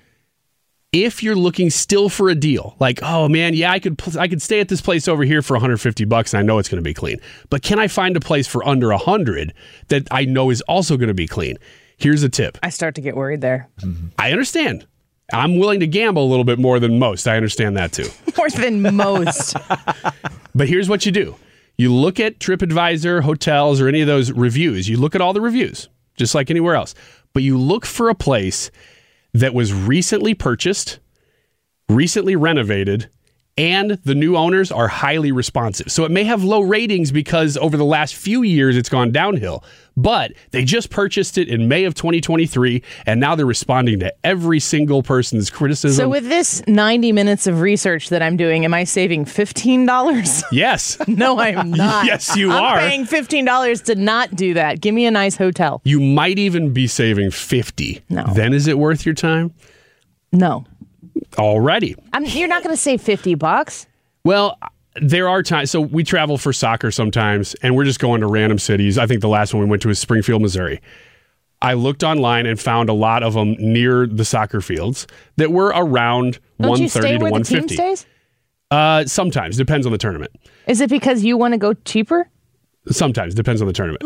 If you're looking still for a deal, like, oh man, yeah, I could pl- I could stay at this place over here for one hundred fifty bucks and I know it's going to be clean. But can I find a place for under one hundred that I know is also going to be clean? Here's a tip. I start to get worried there. Mm-hmm. I understand. I'm willing to gamble a little bit more than most. I understand that too. More than most. But here's what you do. You look at TripAdvisor, hotels, or any of those reviews. You look at all the reviews, just like anywhere else. But you look for a place that was recently purchased, recently renovated, and the new owners are highly responsive. So it may have low ratings because over the last few years it's gone downhill, but they just purchased it in May of twenty twenty-three, and now they're responding to every single person's criticism. So with this ninety minutes of research that I'm doing, am I saving fifteen dollars? Yes. No, I'm not. Yes, you I'm are. I'm paying fifteen dollars to not do that. Give me a nice hotel. You might even be saving fifty dollars. No. Then is it worth your time? No. Alrighty. I'm, you're not going to save fifty bucks. Well, there are times. So we travel for soccer sometimes, and we're just going to random cities. I think the last one we went to was Springfield, Missouri. I looked online and found a lot of them near the soccer fields that were around Don't one you stay thirty to where one the team fifty. stays? Uh, sometimes depends on the tournament. Is it because you want to go cheaper? Sometimes depends on the tournament.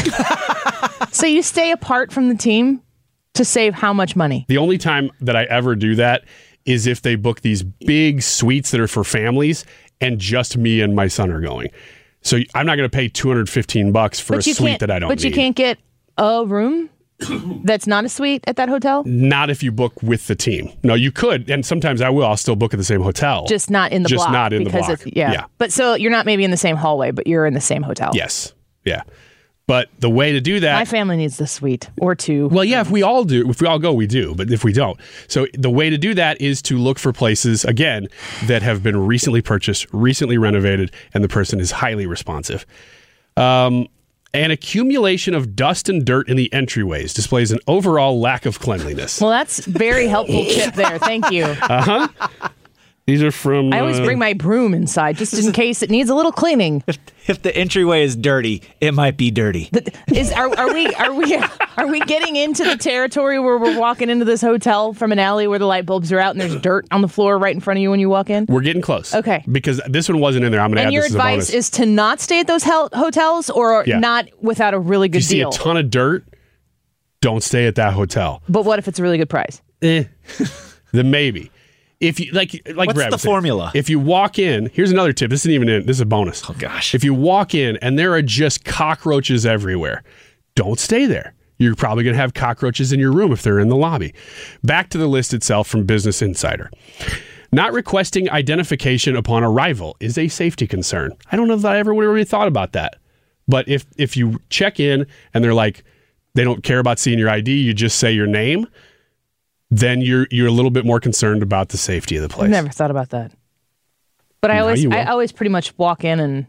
So you stay apart from the team to save how much money? The only time that I ever do that is if they book these big suites that are for families and just me and my son are going. So I'm not going to pay two hundred fifteen bucks for But a you suite can't- that I don't But need. you can't get a room? That's not a suite at that hotel? Not if you book with the team. No, you could, and sometimes I will. I'll still book at the same hotel. Just not in the Just block. not in the because block. It's, yeah. Yeah. But so you're not maybe in the same hallway, but you're in the same hotel. Yes. Yeah. But the way to do that... My family needs the suite or two. Well, yeah, if we all do, if we all go, we do. But if we don't. So the way to do that is to look for places, again, that have been recently purchased, recently renovated, and the person is highly responsive. Um, an accumulation of dust and dirt in the entryways displays an overall lack of cleanliness. Well, that's very helpful tip there. Thank you. Uh-huh. These are from... I always uh, bring my broom inside just in case it needs a little cleaning. If the entryway is dirty, it might be dirty. Is are, are we are we are we getting into the territory where we're walking into this hotel from an alley where the light bulbs are out and there's dirt on the floor right in front of you when you walk in? We're getting close. Okay. Because this one wasn't in there. I'm going to add And your this as a bonus. advice is to not stay at those hel- hotels or Yeah. not without a really good If you deal. see a ton of dirt, don't stay at that hotel. But what if it's a really good price? Eh. Then maybe. If you like, like What's Brad the was saying, formula? If you walk in, here's another tip. This isn't even in. This is a bonus. Oh gosh! If you walk in and there are just cockroaches everywhere, don't stay there. You're probably going to have cockroaches in your room if they're in the lobby. Back to the list itself from Business Insider. Not requesting identification upon arrival is a safety concern. I don't know if I ever would have really thought about that. But if if you check in and they're like, they don't care about seeing your I D, you just say your name, then you're you're a little bit more concerned about the safety of the place. I've never thought about that. But I Now always you will. I always pretty much walk in and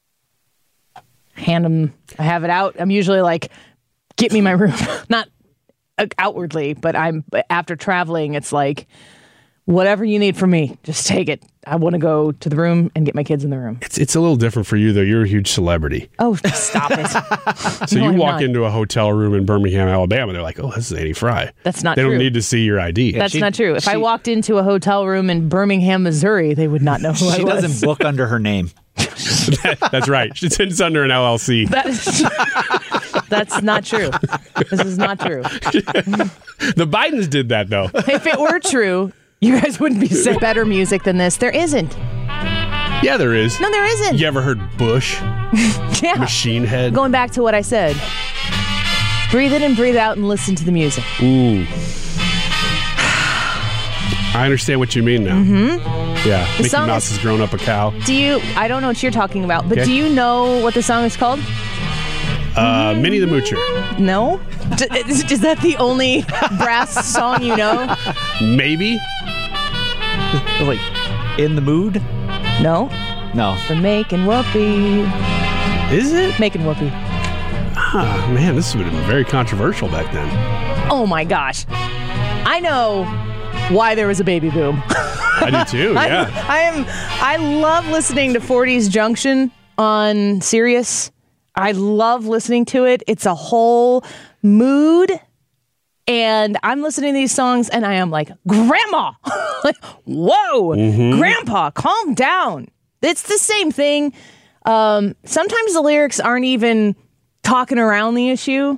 hand them, I have it out. I'm usually like, get me my room. Not uh, outwardly, but I'm after traveling, it's like, whatever you need from me, just take it. I want to go to the room and get my kids in the room. It's it's a little different for you, though. You're a huge celebrity. Oh, stop it. So No, you I'm walk not. into a hotel room in Birmingham, Alabama, they're like, oh, this is Annie Fry. That's not They true. don't need to see your I D. That's not true. If I walked into a hotel room in Birmingham, Missouri, they would not know who I She was. doesn't book under her name. That's right. It's, it's under an L L C. That is, that's not true. This is not true. The Bidens did that, though. If it were true, you guys wouldn't be saying better music than this. There isn't. Yeah, there is. No, there isn't. You ever heard Bush? Yeah. Machine Head? Going back to what I said. Breathe in and breathe out and listen to the music. Ooh. I understand what you mean now. Mm-hmm. Yeah. The Mickey song Mouse is- has grown up a cow. Do you, I don't know what you're talking about, but Okay. do you know what the song is called? Uh, Minnie the Moocher. No? D- is, is that the only brass song you know? Maybe. Like, in the mood? No. No. For Making Whoopee. Is it? Making Whoopee. Ah, man, this would have been very controversial back then. Oh my gosh. I know why there was a baby boom. I do too, yeah. I, I am I love listening to forties Junction on Sirius. I love listening to it. It's a whole mood. And I'm listening to these songs and I am like, Grandma! Like, whoa! Mm-hmm. Grandpa, calm down. It's the same thing. Um, sometimes the lyrics aren't even talking around the issue.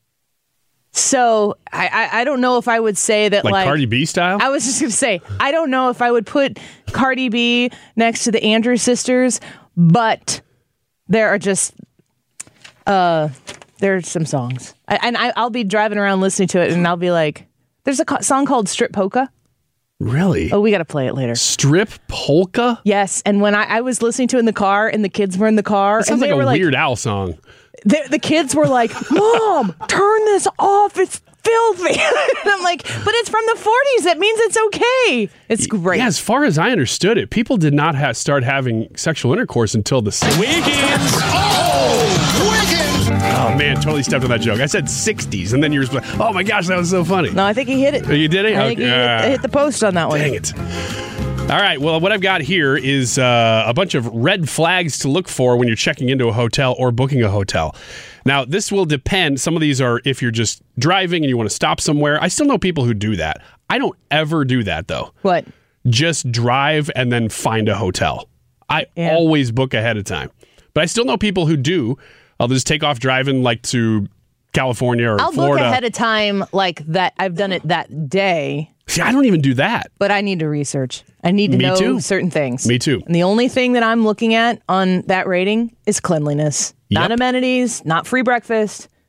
So I, I, I don't know if I would say that Like, like Cardi B style? I was just gonna say I don't know if I would put Cardi B next to the Andrews sisters, but there are just uh there are some songs, I, and I, I'll be driving around listening to it, and I'll be like, "There's a co- song called Strip Polka." Really? Oh, we got to play it later. Strip Polka? Yes, and when I, I was listening to it in the car, and the kids were in the car, That sounds and like they a were Weird Al song. the, the kids were like, "Mom, turn this off. It's filthy." And I'm like, "But it's from the forties. That means it's okay." It's great. Yeah, as far as I understood it, people did not ha- start having sexual intercourse until the Wiggins. Oh, Wiggins! Oh man, totally stepped on that joke. I said sixties, and then you were like, "Oh my gosh, that was so funny." No, I think he hit it. Oh, you did it? I think he Okay. hit, hit the post on that one. Dang it. All right. Well, what I've got here is uh, a bunch of red flags to look for when you're checking into a hotel or booking a hotel. Now, this will depend. Some of these are if you're just driving and you want to stop somewhere. I still know people who do that. I don't ever do that, though. What? Just drive and then find a hotel. I Yeah. always book ahead of time. But I still know people who do. I'll just take off driving like to California or I'll Florida. book ahead of time like that. I've done it that day, See, I don't even do that. but I need to research. I need to Me know too. certain things. Me too. And the only thing that I'm looking at on that rating is cleanliness. Not Yep. amenities, not free breakfast.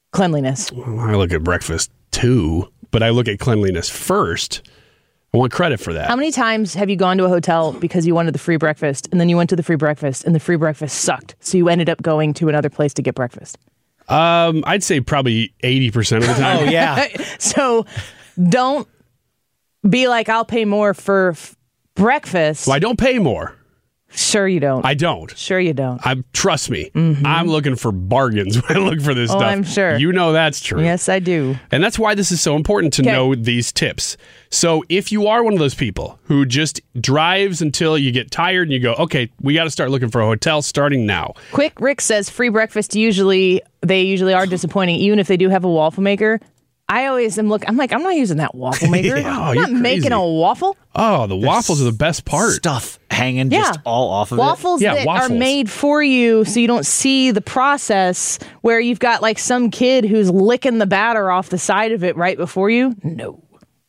Cleanliness. Well, I look at breakfast too, but I look at cleanliness first. I want credit for that. How many times have you gone to a hotel because you wanted the free breakfast, and then you went to the free breakfast, and the free breakfast sucked, so you ended up going to another place to get breakfast? Um, I'd say probably eighty percent of the time. Oh, yeah. So don't be like, I'll pay more for f- breakfast. Well, I don't pay more. Sure you don't. I don't. Sure you don't. I Trust me. Mm-hmm. I'm looking for bargains when I look for this Oh, stuff. I'm sure. You know that's true. Yes, I do. And that's why this is so important to Okay. know these tips. So if you are one of those people who just drives until you get tired and you go, okay, we got to start looking for a hotel starting now. Quick Rick says free breakfast usually, they usually are disappointing, even if they do have a waffle maker. I always am look. I'm like, I'm not using that waffle maker. Yeah, oh, I'm you're not making crazy. a waffle. Oh, the waffles are the best part. Stuff hanging Yeah. just all off of Waffles it. Yeah, that waffles. are made for you so you don't see the process where you've got like some kid who's licking the batter off the side of it right before you. No.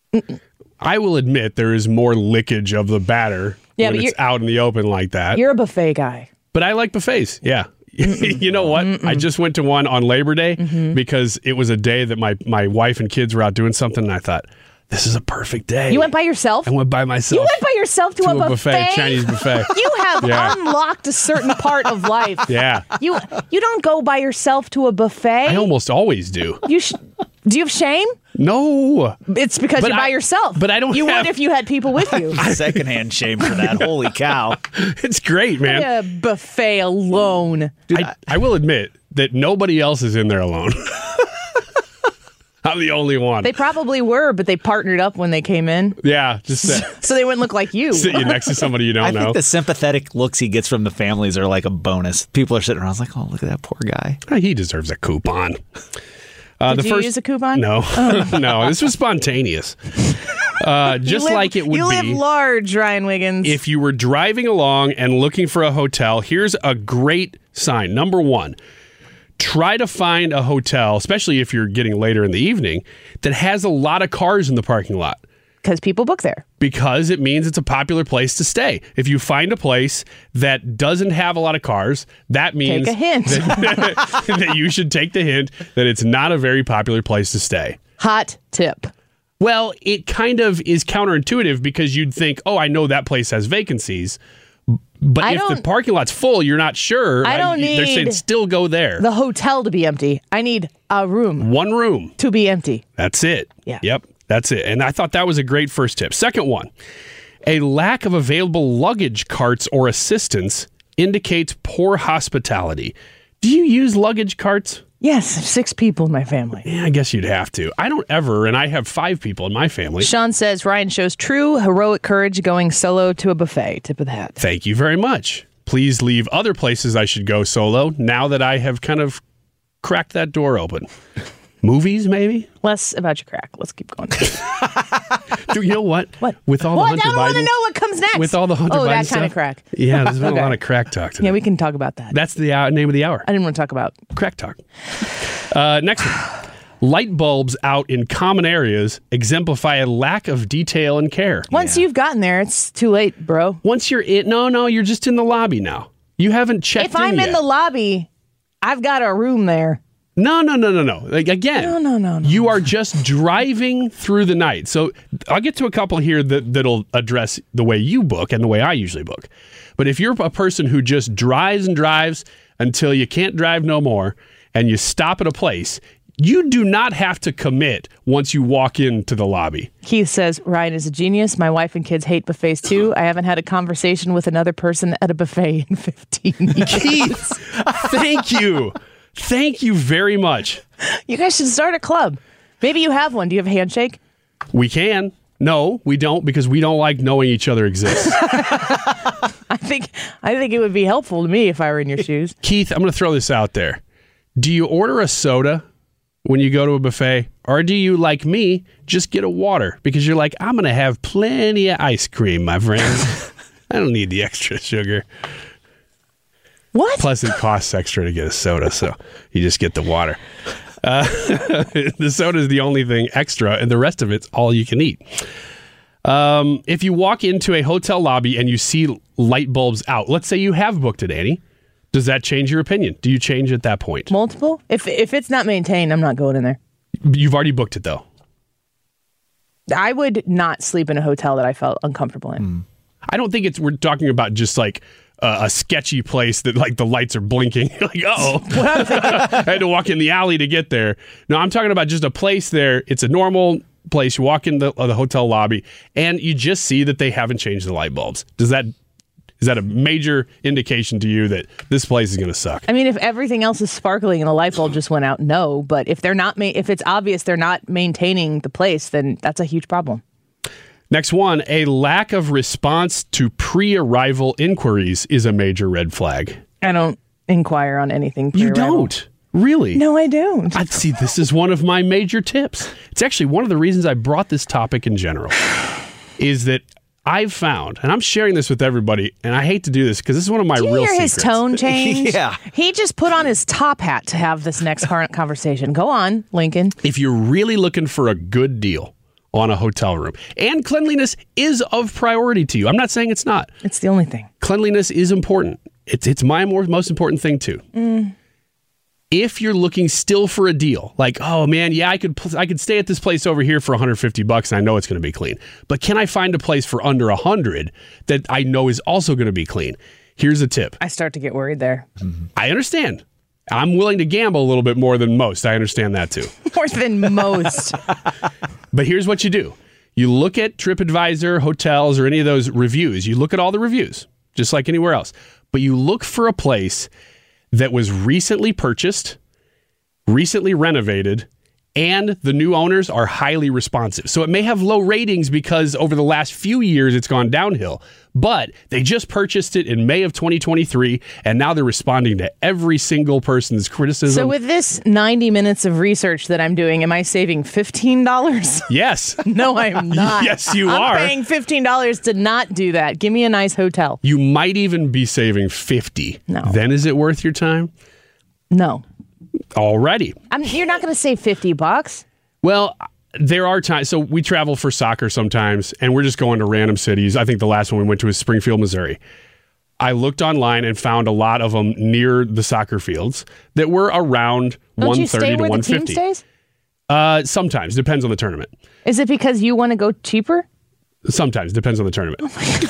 I will admit there is more lickage of the batter Yeah, when but it's you're- out in the open like that. You're a buffet guy. But I like buffets. Yeah. You know what? Mm-mm. I just went to one on Labor Day Mhm. because it was a day that my, my wife and kids were out doing something, and I thought, this is a perfect day. You went by yourself? I went by myself. You went by yourself to, to a, a buffet, buffet? Chinese buffet. You have Yeah. unlocked a certain part of life. Yeah. You you don't go by yourself to a buffet. I almost always do. You sh- do you have shame? No. It's because But you're by I- yourself. but I don't You have- would if you had people with you. Secondhand shame for that. Holy cow. It's great, man. A buffet alone. I, I will admit that nobody else is in there alone. I'm the only one. They probably were, but they partnered up when they came in, yeah, just sit, so they wouldn't look like you. sit you next to somebody you don't I know. think the sympathetic looks he gets from the families are like a bonus. People are sitting around like, oh, look at that poor guy. He deserves a coupon. Uh, Did the you first, use a coupon? No, no. This was spontaneous. Uh, You just live- like it would You be live large, Ryan Wiggins. if you were driving along and looking for a hotel. Here's a great sign. Number one, try to find a hotel, especially if you're getting later in the evening, that has a lot of cars in the parking lot. Because people book there. Because it means it's a popular place to stay. If you find a place that doesn't have a lot of cars, that means Take a hint. That, that you should take the hint that it's not a very popular place to stay. Hot tip. Well, it kind of is counterintuitive because you'd think, oh, I know that place has vacancies. But I if the don't- parking lot's full, you're not sure. I don't They're saying need still go there. The hotel to be empty. I need a room One room. to be empty. That's it. Yeah. Yep. That's it. And I thought that was a great first tip. Second one, a lack of available luggage carts or assistance indicates poor hospitality. Do you use luggage carts? Yes, six people in my family. Yeah, I guess you'd have to. I don't ever, and I have five people in my family. Sean says Ryan shows true heroic courage going solo to a buffet. Tip of the hat. Thank you very much. Please leave other places I should go solo now that I have kind of cracked that door open. Movies, maybe? Less about your crack. Let's keep going. Do you know what? What? With all Well, the I Hunter don't want to Biden, know what comes next. with all the Hunter oh, Biden that stuff. kind of crack. Yeah, there's been Okay. a lot of crack talk today. Yeah, we can talk about that. That's the uh, name of the hour. I didn't want to talk about Crack talk. Uh, next one. Light bulbs out in common areas exemplify a lack of detail and care. Once you've gotten there, it's too late, bro. Once you're in, no, no, you're just in the lobby now. You haven't checked If I'm in in yet. the lobby, I've got a room there. No, no, no, no, no. Like, again, No, no, no, no. you are just driving through the night. So I'll get to a couple here that, that'll address the way you book and the way I usually book. But if you're a person who just drives and drives until you can't drive no more and you stop at a place, you do not have to commit once you walk into the lobby. Keith says Ryan is a genius. My wife and kids hate buffets too. I haven't had a conversation with another person at a buffet in fifteen years. Keith, thank you. Thank you very much. You guys should start a club. Maybe you have one. Do you have a handshake? We can. No, we don't because we don't like knowing each other exists. I think I think it would be helpful to me if I were in your shoes. Keith, I'm going to throw this out there. Do you order a soda when you go to a buffet? Or do you, like me, just get a water? Because you're like, I'm going to have plenty of ice cream, my friend. I don't need the extra sugar. What? Plus, it costs extra to get a soda, so you just get the water. Uh, the soda is the only thing extra, and the rest of it's all you can eat. Um, if you walk into a hotel lobby and you see light bulbs out, let's say you have booked it, Annie, Does that change your opinion? Do you change at that point? Multiple? If if it's not maintained, I'm not going in there. You've already booked it, though. I would not sleep in a hotel that I felt uncomfortable in. Mm. I don't think it's, we're talking about just like uh, a sketchy place that like the lights are blinking. Like, uh-oh, I had to walk in the alley to get there. No, I'm talking about just a place there. It's a normal place. You walk in the, uh, the hotel lobby and you just see that they haven't changed the light bulbs. Does that, is that a major indication to you that this place is going to suck? I mean, if everything else is sparkling and the light bulb just went out, no. But if they're not, ma- if it's obvious they're not maintaining the place, then that's a huge problem. Next one, a lack of response to pre-arrival inquiries is a major red flag. I don't inquire on anything You pre-arrival. don't? Really? No, I don't. I see. This is one of my major tips. It's actually one of the reasons I brought this topic in general, is that I've found, and I'm sharing this with everybody, and I hate to do this because this is one of my Do you real hear secrets. his tone change? Yeah. He just put on his top hat to have this next current conversation. Go on, Lincoln. If you're really looking for a good deal on a hotel room, and cleanliness is of priority to you, I'm not saying it's not. It's the only thing. Cleanliness is important. It's it's my more, most important thing too. Mm. If you're looking still for a deal, like, oh man, yeah, I could pl- I could stay at this place over here for one hundred fifty bucks and I know it's going to be clean. But can I find a place for under one hundred that I know is also going to be clean? Here's a tip. I start to get worried there. Mm-hmm. I understand. I'm willing to gamble a little bit more than most. I understand that too. More than most. But here's what you do. You look at TripAdvisor, hotels, or any of those reviews. You look at all the reviews, just like anywhere else. But you look for a place that was recently purchased, recently renovated, and the new owners are highly responsive. So it may have low ratings because over the last few years it's gone downhill, but they just purchased it in May of twenty twenty-three, and now they're responding to every single person's criticism. So with this ninety minutes of research that I'm doing, am I saving fifteen dollars? Yes. No, I'm not. Yes, you I'm are. I'm paying fifteen dollars to not do that. Give me a nice hotel. You might even be saving fifty dollars. No. Then is it worth your time? No. Already. I'm, you're not going to save fifty bucks. Well, there are times. So we travel for soccer sometimes, and we're just going to random cities. I think the last one we went to is Springfield, Missouri. I looked online and found a lot of them near the soccer fields that were around Don't one you thirty stay to where one the team fifty. stays? Uh, sometimes. Depends on the tournament. Is it because you want to go cheaper? Sometimes. Depends on the tournament.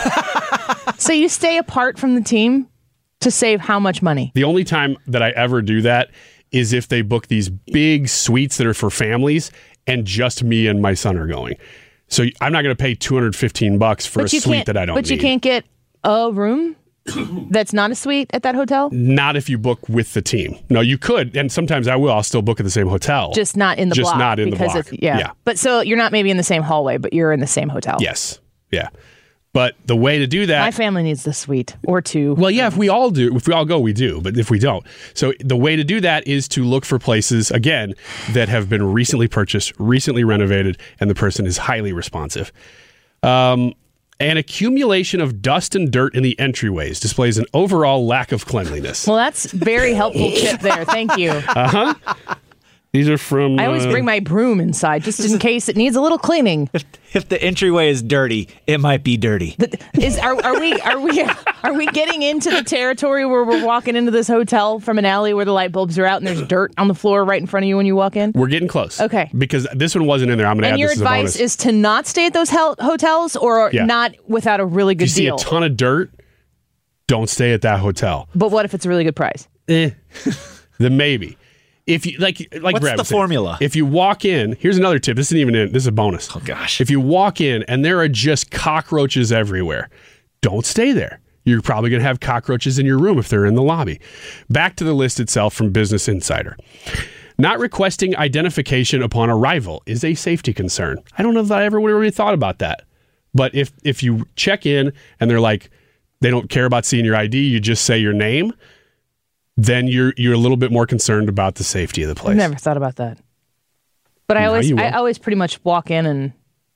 So you stay apart from the team to save how much money? The only time that I ever do that is if they book these big suites that are for families and just me and my son are going. So I'm not going to pay two hundred fifteen bucks for But a you suite can't- that I don't But need. you can't get a room that's not a suite at that hotel? Not if you book with the team. No, you could, and sometimes I will. I'll still book at the same hotel. Just not in the Just block. not in the because block. It's, yeah. Yeah. But so you're not maybe in the same hallway, but you're in the same hotel. Yes. Yeah. But the way to do that... My family needs the suite or two. Well, yeah, if we all do, if we all go, we do. But if we don't. So the way to do that is to look for places, again, that have been recently purchased, recently renovated, and the person is highly responsive. Um, an accumulation of dust and dirt in the entryways displays an overall lack of cleanliness. Well, that's very helpful tip there. Thank you. Uh-huh. These are from... I always uh, bring my broom inside just in case it needs a little cleaning. If the entryway is dirty, it might be dirty. Is are, are we are we are we getting into the territory where we're walking into this hotel from an alley where the light bulbs are out and there's dirt on the floor right in front of you when you walk in? We're getting close. Okay. Because this one wasn't in there. I'm going to And add your this as a advice bonus. is to not stay at those hel- hotels or Yeah. not without a really If good you see deal. a ton of dirt, don't stay at that hotel. But what if it's a really good price? Eh. Then maybe. If you like, like What's Brad the was saying, formula? If you walk in, here's another tip. This isn't even in. This is a bonus. Oh gosh! If you walk in and there are just cockroaches everywhere, don't stay there. You're probably going to have cockroaches in your room if they're in the lobby. Back to the list itself from Business Insider. Not requesting identification upon arrival is a safety concern. I don't know if I ever would have really thought about that. But if if you check in and they're like, they don't care about seeing your I D, you just say your name, then you're you're a little bit more concerned about the safety of the place. I've never thought about that. But I Now always you will. I always pretty much walk in and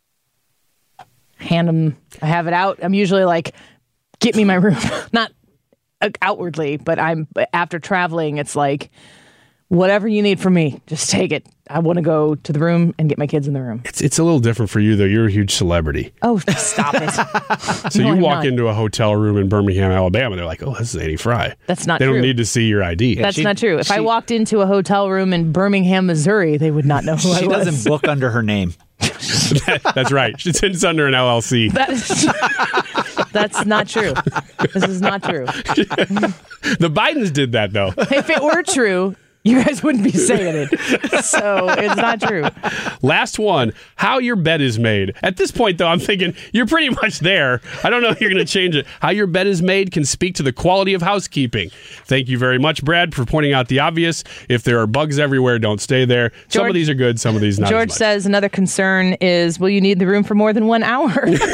hand them, I have it out. I'm usually like, get me my room. Not uh, outwardly, but I'm but after traveling, it's like, whatever you need from me, just take it. I want to go to the room and get my kids in the room. It's it's a little different for you, though. You're a huge celebrity. Oh, stop it. So No, you I'm walk not. into a hotel room in Birmingham, Alabama, they're like, oh, this is Annie Fry. That's not They true. don't need to see your I D. That's not true. If I walked into a hotel room in Birmingham, Missouri, they would not know who I She was. doesn't book under her name. That's right. It's, it's under an L L C. That is, that's not true. This is not true. The Bidens did that, though. If it were true, you guys wouldn't be saying it. So it's not true. Last one, how your bed is made. At this point, though, I'm thinking you're pretty much there. I don't know if you're going to change it. How your bed is made can speak to the quality of housekeeping. Thank you very much, Brad, for pointing out the obvious. If there are bugs everywhere, don't stay there. some George- of these are good, some of these not George as much. says another concern is, will you need the room for more than one hour?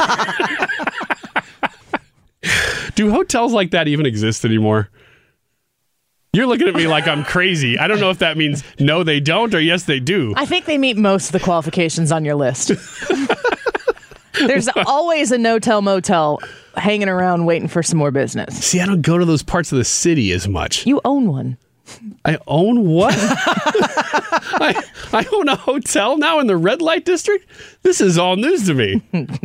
Do hotels like that even exist anymore? You're looking at me like I'm crazy. I don't know if that means no, they don't, or yes, they do. I think they meet most of the qualifications on your list. There's always a no-tell motel hanging around waiting for some more business. See, I don't go to those parts of the city as much. You own one. I own what? I, I own a hotel now in the red light district? This is all news to me.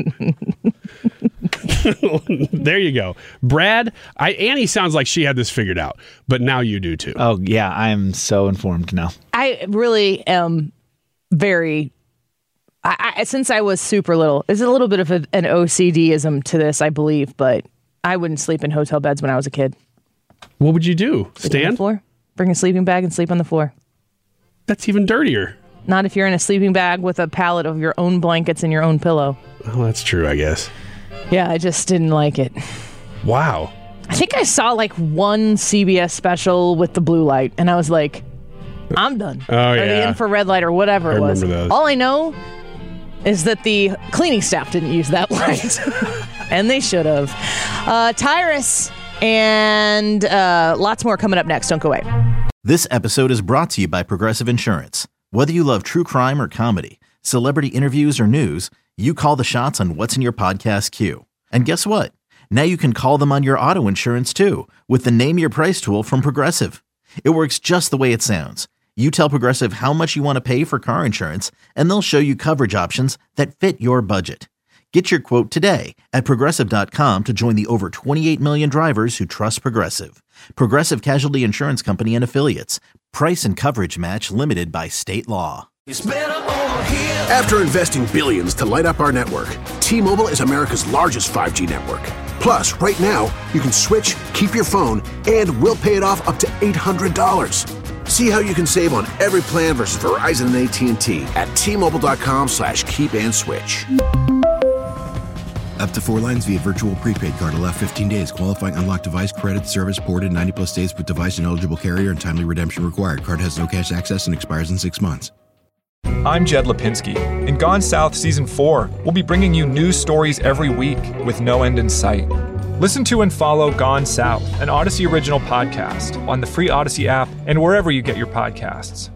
There you go. Brad, I, Annie sounds like she had this figured out, but now you do too. Oh, yeah. I'm so informed now. I really am very... I, I, since I was super little, there's a little bit of a, an O C D-ism to this, I believe, but I wouldn't sleep in hotel beds when I was a kid. What would you do? Sleep on the Stand? floor? Bring a sleeping bag and sleep on the floor. That's even dirtier. Not if you're in a sleeping bag with a pallet of your own blankets and your own pillow. Oh, that's true, I guess. Yeah, I just didn't like it. Wow. I think I saw like one C B S special with the blue light, and I was like, I'm done. Oh, or the yeah. infrared light or whatever I it was. remember those. All I know is that the cleaning staff didn't use that light. And they should have. Uh, Tyrus and uh, lots more coming up next. Don't go away. This episode is brought to you by Progressive Insurance. Whether you love true crime or comedy, celebrity interviews or news, you call the shots on what's in your podcast queue. And guess what? Now you can call them on your auto insurance too with the Name Your Price tool from Progressive. It works just the way it sounds. You tell Progressive how much you want to pay for car insurance, and they'll show you coverage options that fit your budget. Get your quote today at Progressive dot com to join the over twenty-eight million drivers who trust Progressive. Progressive Casualty Insurance Company and Affiliates. Price and coverage match limited by state law. After investing billions to light up our network, T-Mobile is America's largest five G network. Plus, right now, you can switch, keep your phone, and we'll pay it off up to eight hundred dollars. See how you can save on every plan versus Verizon and A T and T at T-Mobile.com slash keep and switch. Up to four lines via virtual prepaid card. Allow fifteen days. Qualifying unlocked device credit service ported ninety plus days with device and eligible carrier and timely redemption required. Card has no cash access and expires in six months. I'm Jed Lipinski. In Gone South Season four, we'll be bringing you news stories every week with no end in sight. Listen to and follow Gone South, an Odyssey original podcast, on the free Odyssey app and wherever you get your podcasts.